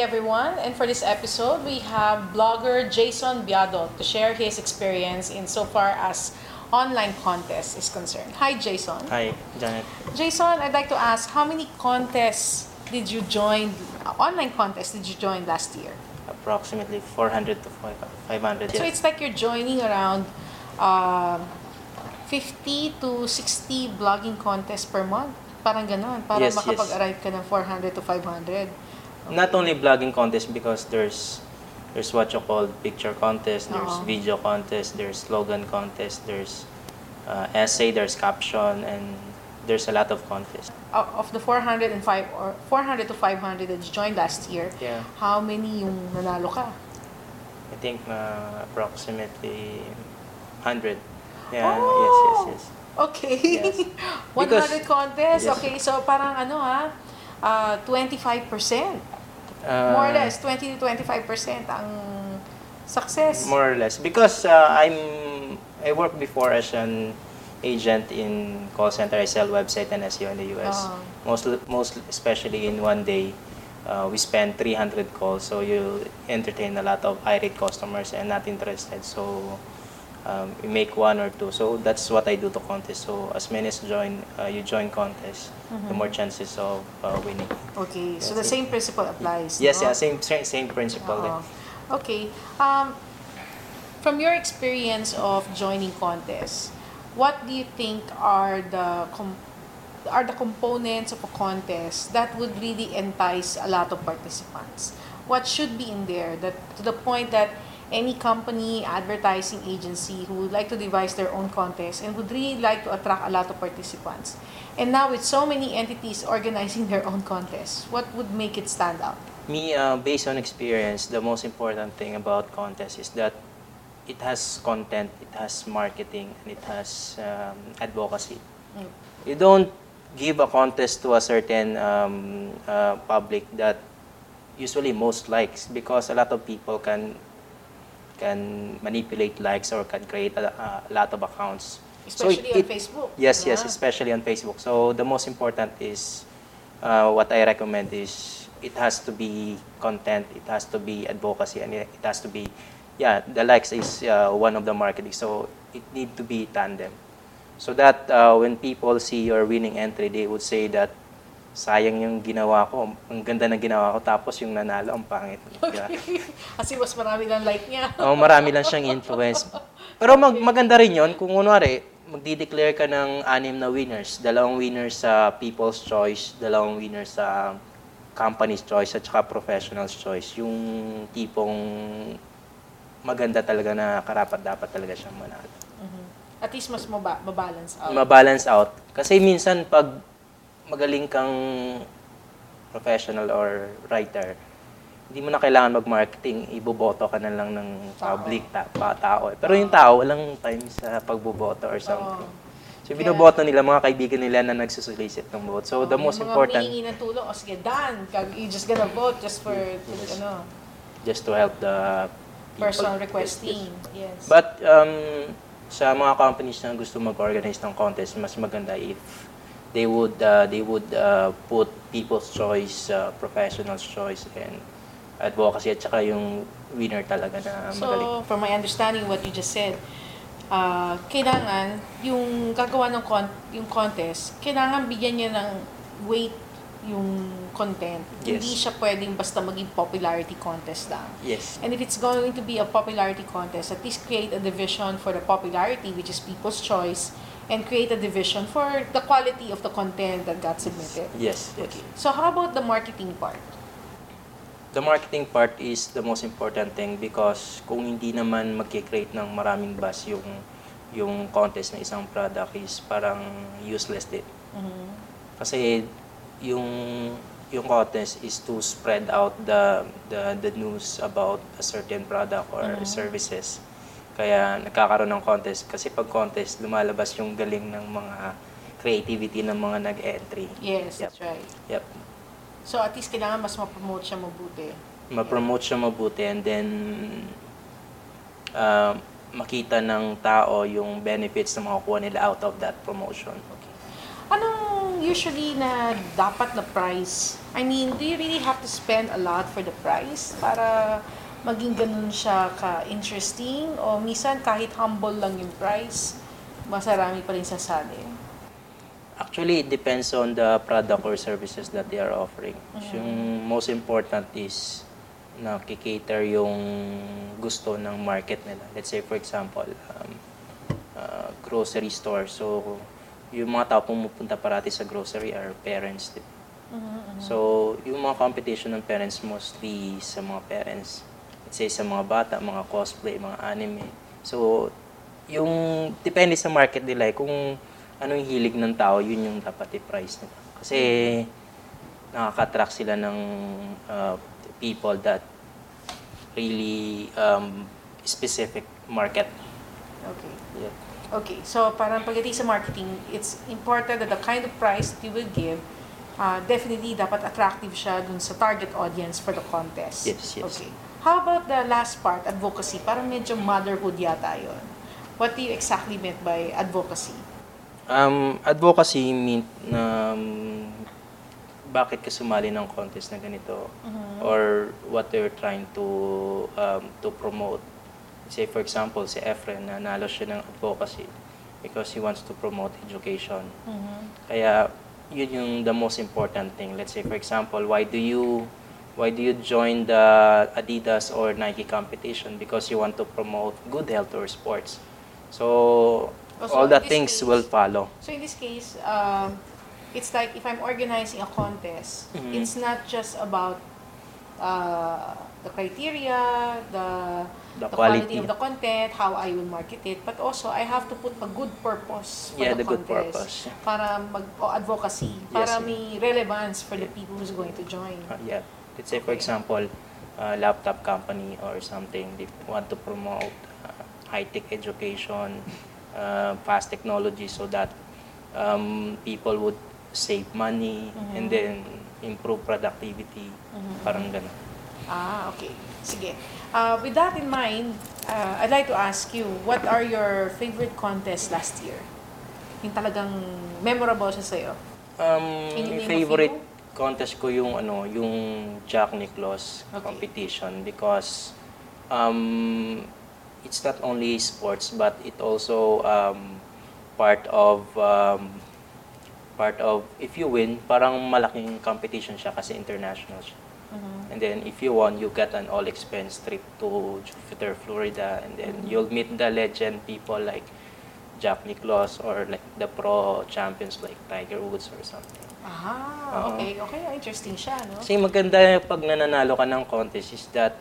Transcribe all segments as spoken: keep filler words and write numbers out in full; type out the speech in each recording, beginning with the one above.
everyone, and for this episode, we have blogger Jason Biado to share his experience in so far as online contest is concerned. Hi, Jason. Hi, Janet. Jason, I'd like to ask, how many contests did you join, uh, online contests did you join last year? Approximately four hundred to five hundred. So Yes. it's like you're joining around um fifty to sixty blogging contests per month. Parang ganon, para Yes, yes. makapag-arrive ka ng four hundred to five hundred. Not only blogging contest because there's there's what you call picture contest, there's Oo. video contest, there's slogan contest, there's uh, essay, there's caption, and there's a lot of contests. Out of the four hundred and five or four hundred to five hundred that you joined last year, Yeah, how many yung nanalo ka? I think uh, approximately one hundred. Yeah, Oh! yes, yes, yes. Okay. Yes. one hundred Because- contests. yes. Okay, so parang ano ha, uh, twenty-five percent. Uh, More or less, twenty to twenty-five percent ang success. More or less. Because uh, I'm I worked before as an agent in call center. I sell website and S E O in the U S. Ah. Most most especially in one day, uh, we spend three hundred calls. So you entertain a lot of irate customers and not interested. So um, we make one or two. So that's what I do to contest. So as many as join uh, you join contest, the more chances of uh, winning. Okay, so the That's it. same principle applies. Yes, no? yeah, same same, same principle. Oo. din. Okay. Um, from your experience of joining contests, what do you think are the com- are the components of a contest that would really entice a lot of participants? What should be in there that to the point that any company, advertising agency who would like to devise their own contest and would really like to attract a lot of participants? And now with so many entities organizing their own contests, what would make it stand out? Me, uh, based on experience, the most important thing about contest is that it has content, it has marketing, and it has um, advocacy. Mm. You don't give a contest to a certain um, uh, public that usually most likes, because a lot of people can can manipulate likes or can create a, a lot of accounts. So it- Especially on it- Facebook. Yes, yes, diba? especially on Facebook. So the most important is uh, what I recommend is it has to be content, it has to be advocacy, and it it has to be, yeah, the likes is uh, one of the marketing. So it need to be tandem. So that uh, when people see your winning entry, they would say that sayang yung ginawa ko, ang ganda ng ginawa ko, tapos yung nanalo, ang pangit. Yeah. Kasi mas marami lang like niya. Oh, marami lang siyang influence. Pero mag maganda rin 'yon kung kunwari magdi-declare ka ng anim na winners, dalawang winners sa People's Choice, dalawang winners sa Company's Choice at saka Professional's Choice. Yung tipong maganda talaga na karapat-dapat talaga siyang manalo. Mhm. At least mas maba- mabalance out. Ma-balance out. Kasi minsan pag magaling kang professional or writer, hindi mo na kailangan mag-marketing, iboboto ka na lang ng public, ta- pa- tao. eh. Pero yung tao, walang time sa pagboboto or something. Oo. So, Kaya- binoboto nila, mga kaibigan nila na nagsusolicit ng vote. So, the Oo, most yung mga important, humihingi ng tulong, o sige, done. Kag- You just gonna vote just for, Yes. ano, just to help the people. personal Yes, requesting. yes. Yes. But, um, sa mga companies na gusto mag-organize ng contest, mas maganda if they would uh, they would uh, put people's choice, uh, professional's choice, and advocacy, at saka yung winner talaga na magaling. So, from my understanding what you just said, uh, kailangan yung gagawa ng con- yung contest, kailangan bigyan niya ng weight yung content. Yes. Hindi siya pwedeng basta maging popularity contest lang. Yes. And if it's going to be a popularity contest, at least create a division for the popularity, which is people's choice, and create a division for the quality of the content that got submitted. Yes. Yes. Okay. So how about the marketing part? The marketing part is the most important thing, because kung hindi naman magki-create ng maraming buzz yung yung contest ng isang product, is parang useless din. Mhm. Kasi yung yung contest is to spread out the the the news about a certain product or Mhm. services. Kaya nagkakaroon ng contest, kasi pag contest lumalabas yung galing ng mga creativity ng mga nag-entry. Yes, Yep. that's right. Yep. So at least kailangan mas ma-promote siya mabuti. Ma-promote siya mabuti, and then uh, makita ng tao yung benefits na makukuha nila out of that promotion. Okay. Anong usually na dapat na price? I mean, do you really have to spend a lot for the price para maging ganun siya ka-interesting? O minsan kahit humble lang yung price, masarami pa rin sasali? Actually, it depends on the product or services that they are offering. So, yung most important is nakikater yung gusto ng market nila. Let's say, for example, um, uh, grocery store. So, yung mga tao pumupunta parati sa grocery are parents. Diba? Mm-hmm. So, yung mga competition ng parents mostly sa mga parents. Let's say, sa mga bata, mga cosplay, mga anime. So, yung depende sa market nila. Kung anong hilig ng tao, yun yung dapat i-price nila. Kasi, nakaka-attract sila ng uh, people that really um, specific market. Okay. Yeah. Okay, so parang pagdating sa marketing, it's important that the kind of price that you will give, uh, definitely dapat attractive siya dun sa target audience for the contest. Yes, yes. Okay. How about the last part, advocacy? Parang medyo motherhood yata yun. What do you exactly meant by advocacy? Um, advocacy mean um, bakit ka sumali ng contest na ganito, Mhm. or what they're trying to um, to promote. Say for example, si Efren, nanalo siya ng advocacy because he wants to promote education. Mhm. Kaya yun yung the most important thing. Let's say for example, why do you why do you join the Adidas or Nike competition? Because you want to promote good health or sports. So Also, all the in this things case- will follow. So in this case, um, it's like if I'm organizing a contest, Mhm. it's not just about uh, the criteria, the, The the quality. quality. of the content, how I will market it, but also I have to put a good purpose for Yeah, the, the good contest. purpose. Para mag o advocacy, Yes, para yeah. may relevance for the people who's going to join. Uh, yeah. Let's say for Okay. example, a laptop company or something, they want to promote uh, high-tech education, uh, fast technology, so that um, people would save money and Mhm. then improve productivity. Mhm. Parang ganun. Ah, okay. Sige. Uh, with that in mind, uh, I'd like to ask you, what are your favorite contests last year? Yung talagang memorable siya sa'yo. Um, Can you my name a favorite few? contest ko yung ano, yung Jack Nicklaus Okay. competition because um, it's not only sports but it also um, part of um, part of if you win, parang malaking competition siya kasi international siya. Mhm. And then if you won, you get an all-expense trip to Jupiter, Florida, and then Mhm. you'll meet the legend people like Jack Nicklaus or like the pro champions like Tiger Woods or something. Ah, Oo. okay. Okay, interesting siya, no? Kasi maganda pag nananalo ka ng contest is that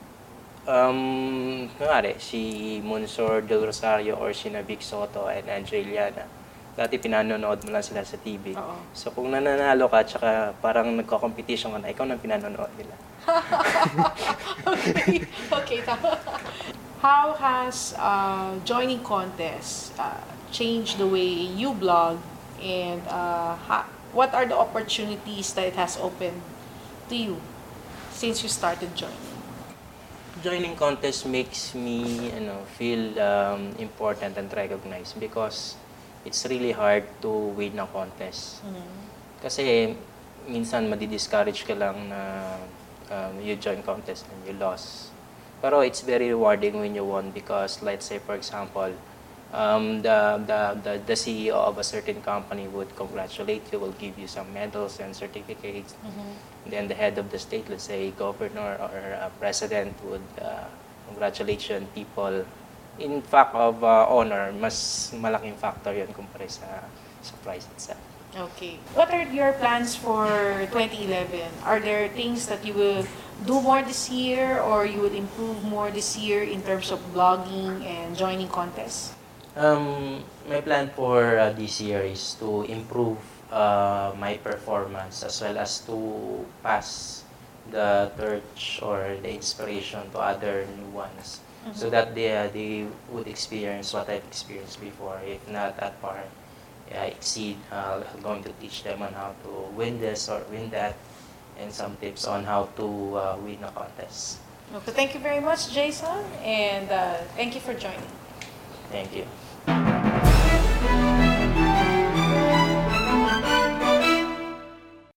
um, kunwari, si Monsor Del Rosario or si Vic Soto and Angeliana, dati pinanonood mo lang sila sa T V. Oo. So kung nananalo ka, tsaka parang nagko-competition ka na, ikaw nang pinanonood nila. Okay, okay, tama. How has uh, joining contests uh, changed the way you blog, and uh, ha- what are the opportunities that it has opened to you since you started joining? Joining contest makes me you know, feel um, important and recognized because it's really hard to win a contest. Mhm. Kasi minsan madi-discourage ka lang na um, you join contest and you lost. Pero it's very rewarding when you won because let's say for example, um, the, the, the, the C E O of a certain company would congratulate you, will give you some medals and certificates. Mhm. Then the head of the state, let's say governor or uh, president, would uh, congratulate you, and people in fact of uh, honor, mas malaking factor yun kumpara sa, sa prize itself. Okay. What are your plans for twenty eleven? Are there things that you will do more this year, or you will improve more this year in terms of blogging and joining contests? Um, my plan for uh, this year is to improve uh, my performance as well as to pass the torch or the inspiration to other new ones, so that they uh, they would experience what I've experienced before. If not at par, yeah, exceed. Uh, I'm going to teach them on how to win this or win that, and some tips on how to uh, win a contest. Okay. Thank you very much, Jason, and uh, thank you for joining. Thank you.